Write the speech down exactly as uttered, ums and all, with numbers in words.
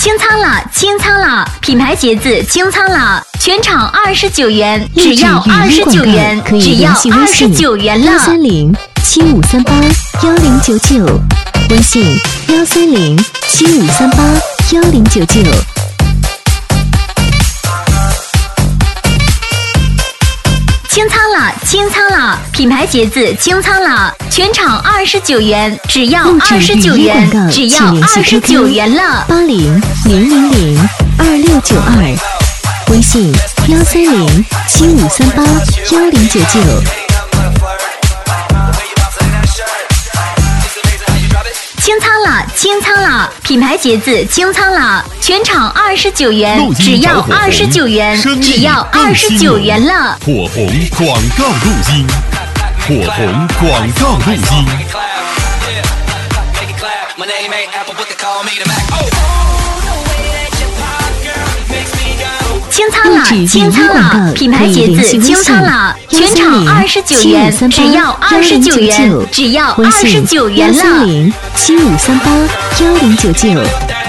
清仓了，清仓了！品牌鞋子清仓了，全场二十九元，只要二十九元，只要二十九元了。 幺三零七五三八幺零九九，微信幺三零七五三八幺零九九。 清仓了，清仓了！品牌鞋子清仓了，全场二十九元，只要二十九元，只要二十九元了。 八零零零零二六九二，微信幺三零七五三八幺零九九。 清仓了，清仓了！品牌鞋子清仓了，全场二十九元，只要二十九元，只要二十九元了。 火红广告录音，火红广告录音。 清仓了，清仓了！品牌鞋子清仓了，全场二十九元，只要二十九元，只要二十九元了。 幺三零七五三八幺零九九。